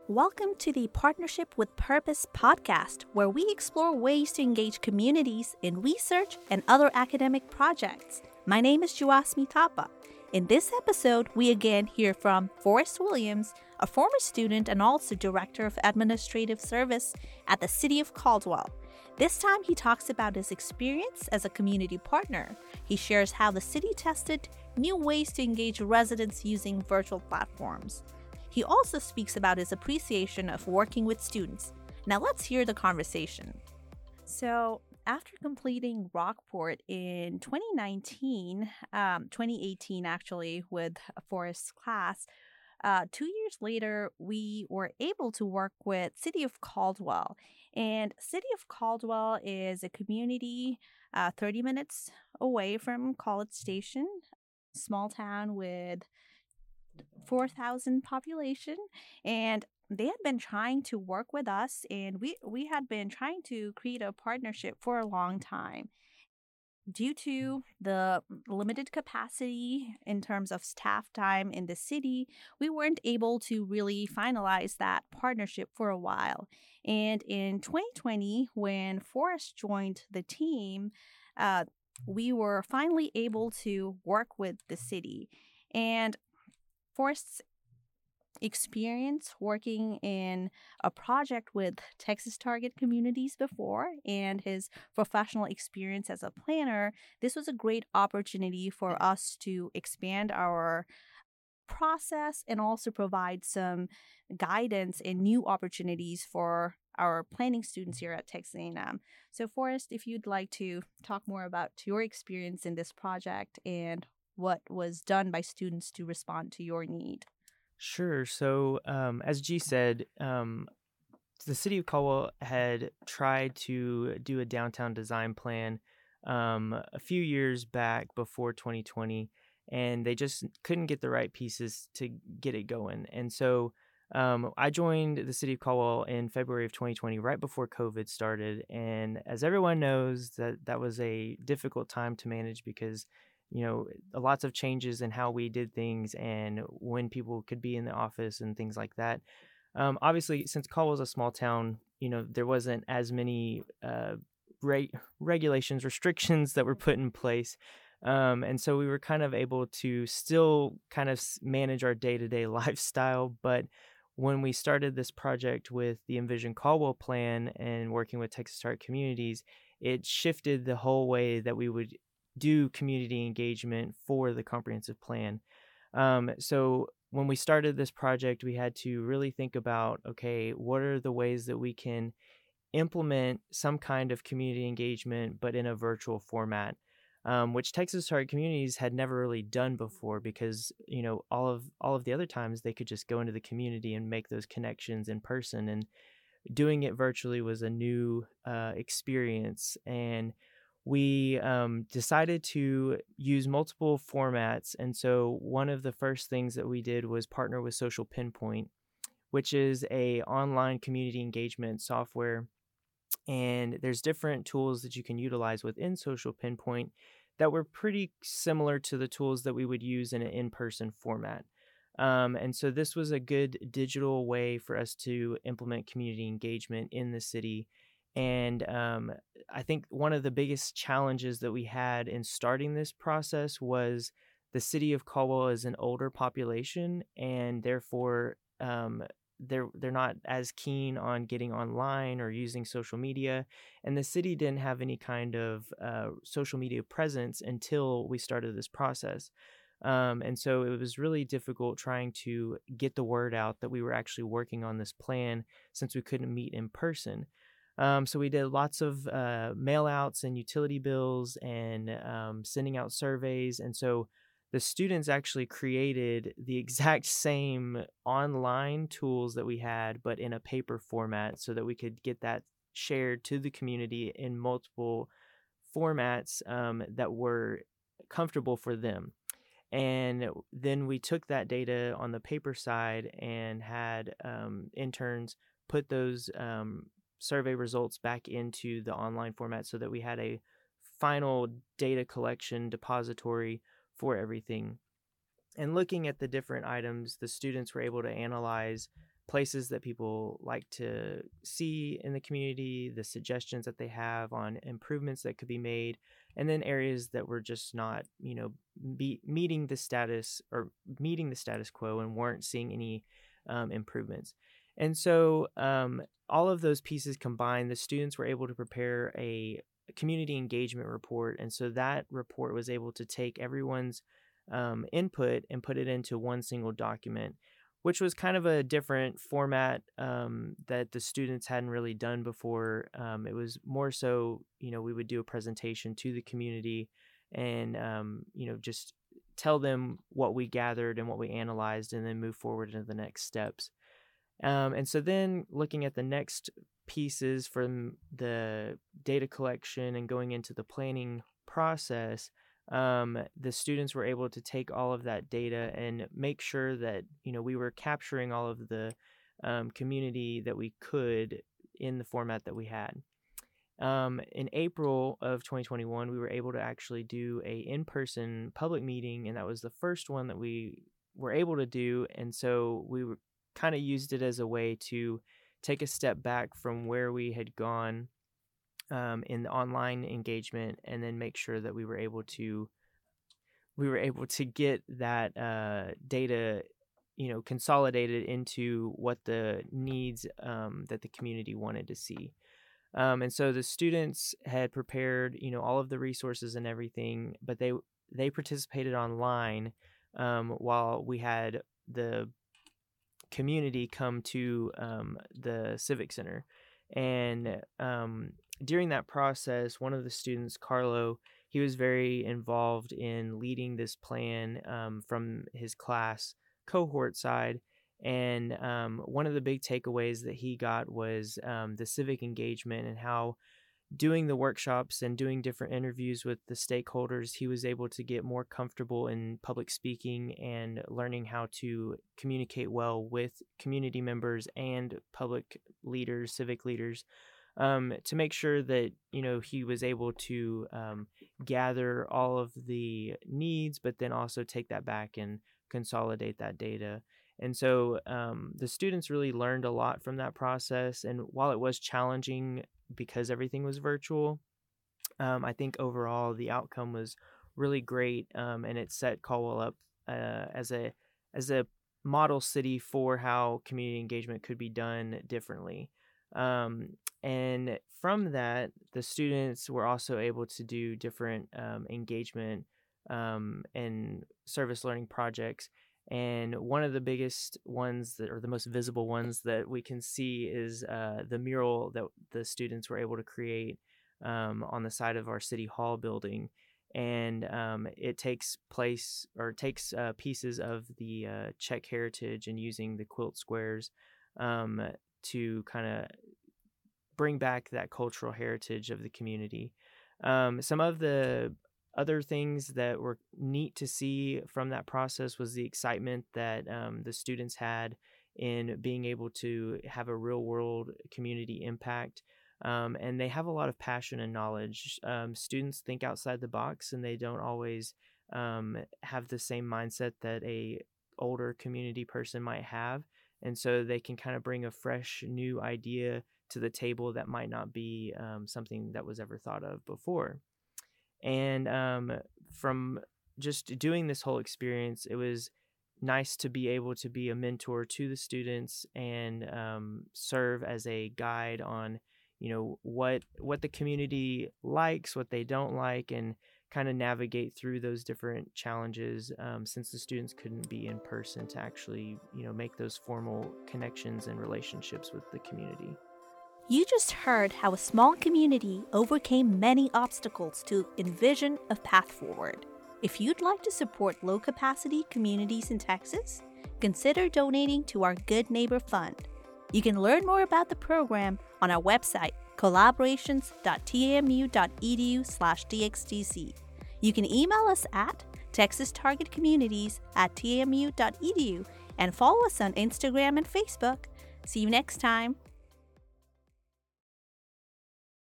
Welcome to the Partnership with Purpose podcast, where we explore ways to engage communities in research and other academic projects. My name is Juasmi Tapa. In this episode, we again hear from Forrest Williams, a former student and also Director of Administrative Service at the City of Caldwell. This time, he talks about his experience as a community partner. He shares how the city tested new ways to engage residents using virtual platforms. He also speaks about his appreciation of working with students. Now let's hear the conversation. So, after completing Rockport in 2018 actually, with Forrest's class, 2 years later, we were able to work with City of Caldwell. And City of Caldwell is a community 30 minutes away from College Station, small town with 4,000 population, and they had been trying to work with us, and we had been trying to create a partnership for a long time. Due to the limited capacity in terms of staff time in the city, we weren't able to really finalize that partnership for a while. And in 2020, when Forrest joined the team, we were finally able to work with the city. And Forrest's experience working in a project with Texas Target Communities before and his professional experience as a planner, this was a great opportunity for us to expand our process and also provide some guidance and new opportunities for our planning students here at Texas A&M. So Forrest, if you'd like to talk more about your experience in this project and what was done by students to respond to your need. Sure. So, as G said, the city of Caldwell had tried to do a downtown design plan a few years back before 2020, and they just couldn't get the right pieces to get it going. And so I joined the city of Caldwell in February of 2020, right before COVID started. And as everyone knows, that was a difficult time to manage because lots of changes in how we did things and when people could be in the office and things like that. Obviously, since Caldwell's a small town, there wasn't as many regulations, restrictions that were put in place. And so we were kind of able to still kind of manage our day-to-day lifestyle. But when we started this project with the Envision Caldwell plan and working with Texas Target Communities, it shifted the whole way that we would do community engagement for the comprehensive plan. So when we started this project, we had to really think about, okay, what are the ways that we can implement some kind of community engagement, but in a virtual format, which Texas Target Communities had never really done before because, all of the other times they could just go into the community and make those connections in person, and doing it virtually was a new experience. And we decided to use multiple formats. And so one of the first things that we did was partner with Social Pinpoint, which is a online community engagement software. And there's different tools that you can utilize within Social Pinpoint that were pretty similar to the tools that we would use in an in-person format. And so this was a good digital way for us to implement community engagement in the city. And I think one of the biggest challenges that we had in starting this process was the city of Caldwell is an older population, and therefore they're not as keen on getting online or using social media. And the city didn't have any kind of social media presence until we started this process. And so it was really difficult trying to get the word out that we were actually working on this plan since we couldn't meet in person. So we did lots of mail outs and utility bills and sending out surveys. And so the students actually created the exact same online tools that we had, but in a paper format so that we could get that shared to the community in multiple formats that were comfortable for them. And then we took that data on the paper side and had interns put those survey results back into the online format so that we had a final data collection depository for everything. And looking at the different items, the students were able to analyze places that people like to see in the community, the suggestions that they have on improvements that could be made, and then areas that were just not, meeting the status quo and weren't seeing any improvements. And so all of those pieces combined, the students were able to prepare a community engagement report. And so that report was able to take everyone's input and put it into one single document, which was kind of a different format that the students hadn't really done before. It was more so, we would do a presentation to the community and, just tell them what we gathered and what we analyzed and then move forward into the next steps. And so then looking at the next pieces from the data collection and going into the planning process, the students were able to take all of that data and make sure that, we were capturing all of the community that we could in the format that we had. In April of 2021, we were able to actually do a in-person public meeting, and that was the first one that we were able to do. And so we were kind of used it as a way to take a step back from where we had gone in the online engagement, and then make sure that we were able to get that data, consolidated into what the needs that the community wanted to see. And so the students had prepared, all of the resources and everything, but they participated online while we had the community come to the Civic Center. And during that process, one of the students, Carlo, he was very involved in leading this plan from his class cohort side. And one of the big takeaways that he got was the civic engagement and how doing the workshops and doing different interviews with the stakeholders, he was able to get more comfortable in public speaking and learning how to communicate well with community members and public leaders, civic leaders, to make sure that, he was able to gather all of the needs, but then also take that back and consolidate that data. And so the students really learned a lot from that process. And while it was challenging because everything was virtual, I think overall the outcome was really great. And it set Caldwell up as a model city for how community engagement could be done differently. And from that, the students were also able to do different engagement and service learning projects. And one of the biggest ones or the most visible ones that we can see is the mural that the students were able to create on the side of our City Hall building. And it takes pieces of the Czech heritage and using the quilt squares to kind of bring back that cultural heritage of the community. Some of the other things that were neat to see from that process was the excitement that the students had in being able to have a real world community impact. And they have a lot of passion and knowledge. Students think outside the box, and they don't always have the same mindset that a older community person might have. And so they can kind of bring a fresh new idea to the table that might not be something that was ever thought of before. And from just doing this whole experience, it was nice to be able to be a mentor to the students and serve as a guide on, what the community likes, what they don't like, and kind of navigate through those different challenges since the students couldn't be in person to actually, make those formal connections and relationships with the community. You just heard how a small community overcame many obstacles to envision a path forward. If you'd like to support low-capacity communities in Texas, consider donating to our Good Neighbor Fund. You can learn more about the program on our website, collaborations.tamu.edu/TXTC. You can email us at texastargetcommunities@tamu.edu and follow us on Instagram and Facebook. See you next time.